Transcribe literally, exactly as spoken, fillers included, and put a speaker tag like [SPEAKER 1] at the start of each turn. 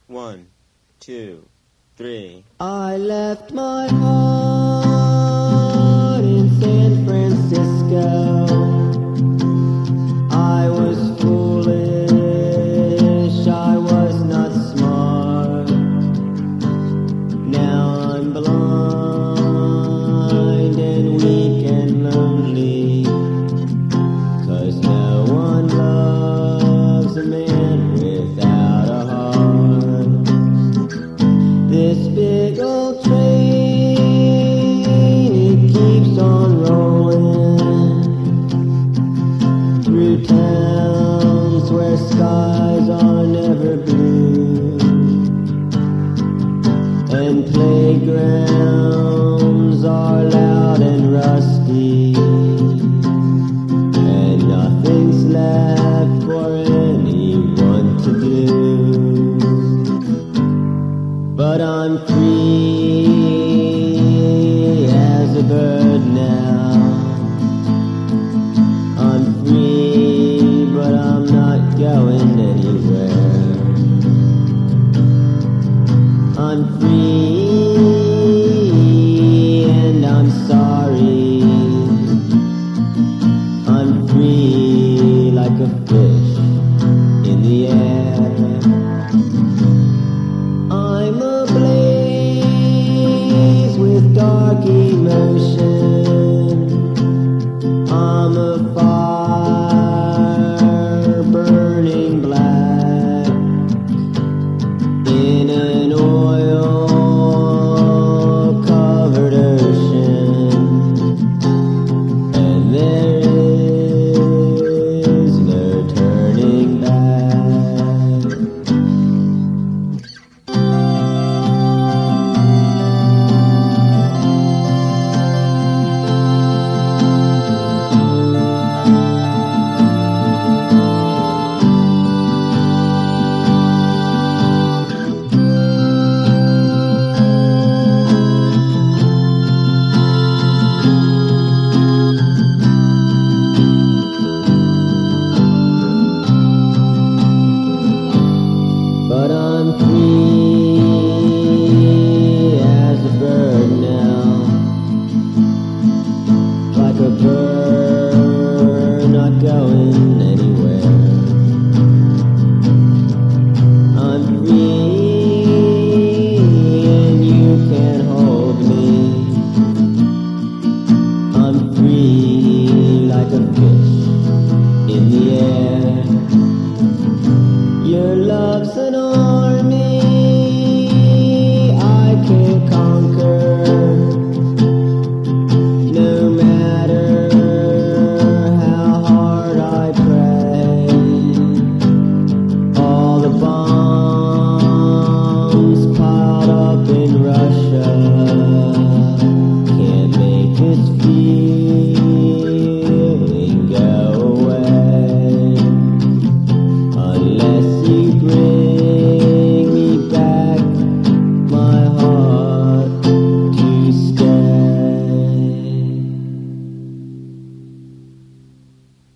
[SPEAKER 1] One, two, three.
[SPEAKER 2] I left my heart in San Francisco. I was foolish, I was not smart. Now I'm blind and weak and lonely, 'cause no one loves a man without a heart. This big old train, it keeps on rolling through towns where skies are never blue, and playgrounds are loud and rusty, and nothing's left for anyone to do. But I'm free as a bird now. I'm free, but I'm not going anywhere. I'm free and I'm sorry. I'm free like a fish in the air. I'm ablaze with dark emotion. I'm a fire burning black in an oil-covered ocean, and there is no turning back. But I'm free as a bird now, like a bird not going anywhere. I'm free and you can't hold me. I'm free like a fish in the air. Your love's an